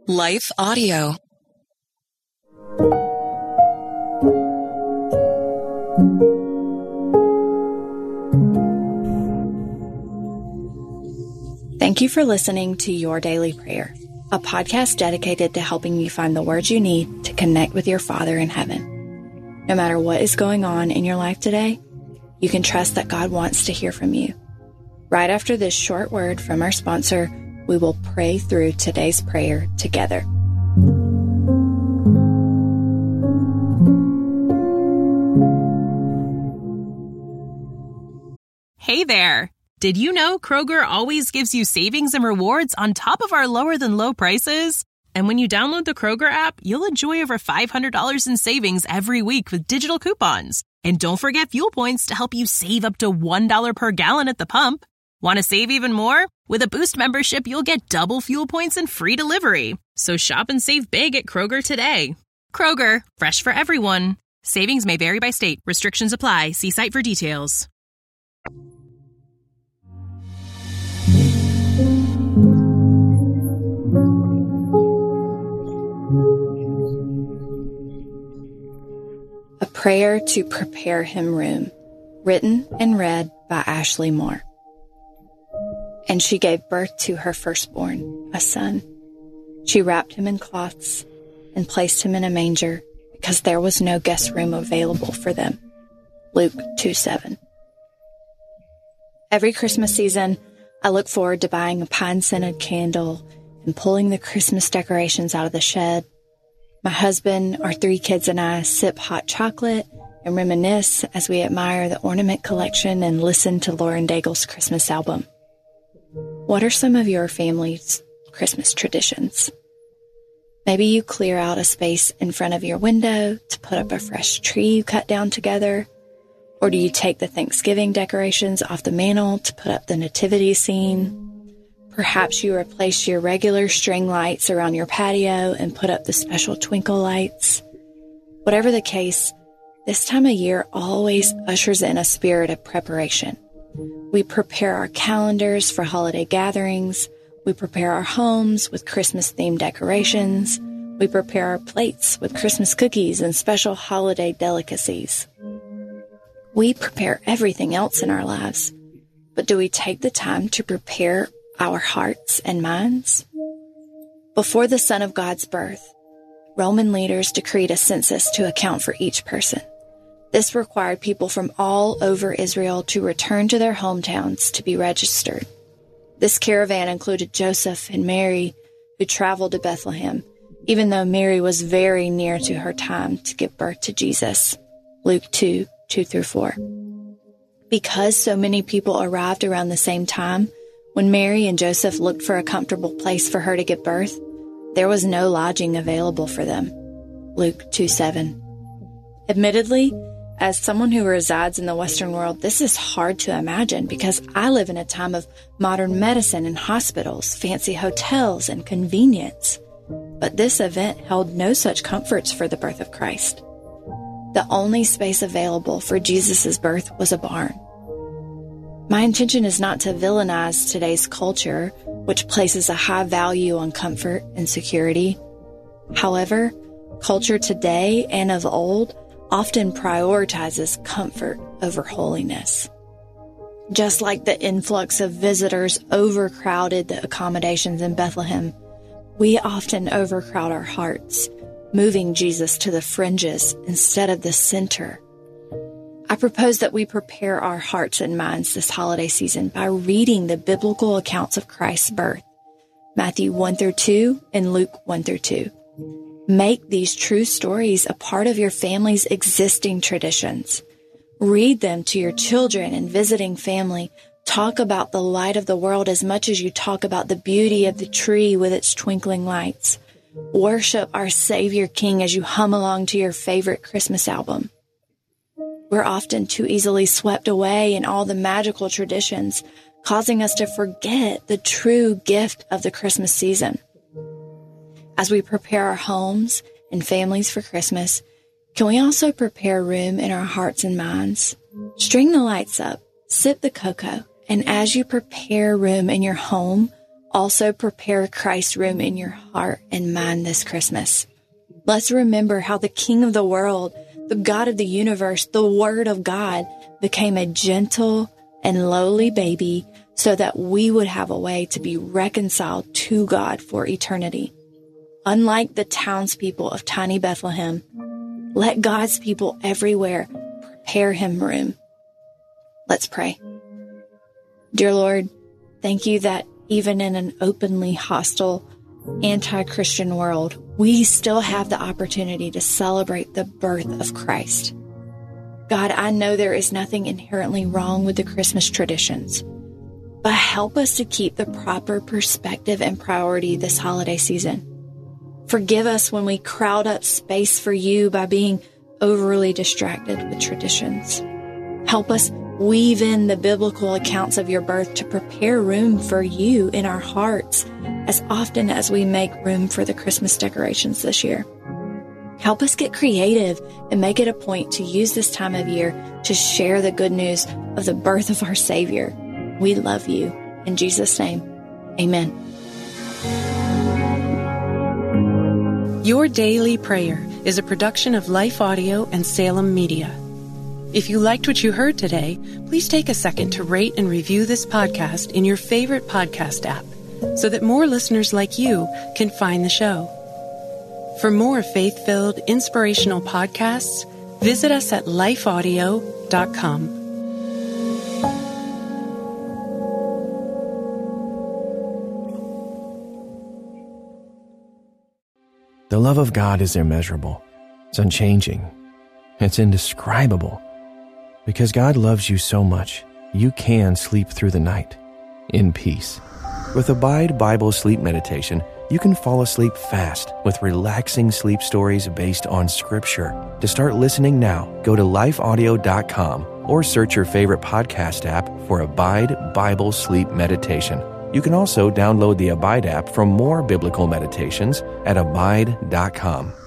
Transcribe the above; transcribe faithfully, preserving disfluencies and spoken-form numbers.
Life Audio. Thank you for listening to Your Daily Prayer, a podcast dedicated to helping you find the words you need to connect with your Father in heaven. No matter what is going on in your life today, you can trust that God wants to hear from you. Right after this short word from our sponsor, we will pray through today's prayer together. Hey there! Did you know Kroger always gives you savings and rewards on top of our lower than low prices? And when you download the Kroger app, you'll enjoy over five hundred dollars in savings every week with digital coupons. And don't forget fuel points to help you save up to one dollar per gallon at the pump. Want to save even more? With a Boost membership, you'll get double fuel points and free delivery. So shop and save big at Kroger today. Kroger, fresh for everyone. Savings may vary by state. Restrictions apply. See site for details. A Prayer to Prepare Him Room, written and read by Ashley Moore. And she gave birth to her firstborn, a son. She wrapped him in cloths and placed him in a manger because there was no guest room available for them. Luke two seven. Every Christmas season, I look forward to buying a pine-scented candle and pulling the Christmas decorations out of the shed. My husband, our three kids, and I sip hot chocolate and reminisce as we admire the ornament collection and listen to Lauren Daigle's Christmas album. What are some of your family's Christmas traditions? Maybe you clear out a space in front of your window to put up a fresh tree you cut down together. Or do you take the Thanksgiving decorations off the mantle to put up the nativity scene? Perhaps you replace your regular string lights around your patio and put up the special twinkle lights. Whatever the case, this time of year always ushers in a spirit of preparation. We prepare our calendars for holiday gatherings. We prepare our homes with Christmas-themed decorations. We prepare our plates with Christmas cookies and special holiday delicacies. We prepare everything else in our lives, but do we take the time to prepare our hearts and minds? Before the Son of God's birth, Roman leaders decreed a census to account for each person. This required people from all over Israel to return to their hometowns to be registered. This caravan included Joseph and Mary, who traveled to Bethlehem, even though Mary was very near to her time to give birth to Jesus. Luke two, two through four. Because so many people arrived around the same time, when Mary and Joseph looked for a comfortable place for her to give birth, there was no lodging available for them. Luke two seven. Admittedly, as someone who resides in the Western world, this is hard to imagine because I live in a time of modern medicine and hospitals, fancy hotels, and convenience. But this event held no such comforts for the birth of Christ. The only space available for Jesus' birth was a barn. My intention is not to villainize today's culture, which places a high value on comfort and security. However, culture today and of old often prioritizes comfort over holiness. Just like the influx of visitors overcrowded the accommodations in Bethlehem, we often overcrowd our hearts, moving Jesus to the fringes instead of the center. I propose that we prepare our hearts and minds this holiday season by reading the biblical accounts of Christ's birth, Matthew one through two and Luke one through two. Make these true stories a part of your family's existing traditions. Read them to your children and visiting family. Talk about the light of the world as much as you talk about the beauty of the tree with its twinkling lights. Worship our Savior King as you hum along to your favorite Christmas album. We're often too easily swept away in all the magical traditions, causing us to forget the true gift of the Christmas season. As we prepare our homes and families for Christmas, can we also prepare room in our hearts and minds? String the lights up, sip the cocoa, and as you prepare room in your home, Also prepare Christ's room in your heart and mind this Christmas. Let's remember how the King of the world, the God of the universe, the Word of God, became a gentle and lowly baby so that we would have a way to be reconciled to God for eternity. Unlike the townspeople of tiny Bethlehem, let God's people everywhere prepare him room. Let's pray. Dear Lord, thank you that even in an openly hostile, anti-Christian world, we still have the opportunity to celebrate the birth of Christ. God, I know there is nothing inherently wrong with the Christmas traditions, but help us to keep the proper perspective and priority this holiday season. Forgive us when we crowd up space for you by being overly distracted with traditions. Help us weave in the biblical accounts of your birth to prepare room for you in our hearts as often as we make room for the Christmas decorations this year. Help us get creative and make it a point to use this time of year to share the good news of the birth of our Savior. We love you. In Jesus' name, amen. Your Daily Prayer is a production of Life Audio and Salem Media. If you liked what you heard today, please take a second to rate and review this podcast in your favorite podcast app so that more listeners like you can find the show. For more faith-filled, inspirational podcasts, visit us at life audio dot com. The love of God is immeasurable. It's unchanging. It's indescribable. Because God loves you so much, you can sleep through the night in peace. With Abide Bible Sleep Meditation, you can fall asleep fast with relaxing sleep stories based on Scripture. To start listening now, go to life audio dot com or search your favorite podcast app for Abide Bible Sleep Meditation. You can also download the Abide app for more biblical meditations at abide dot com.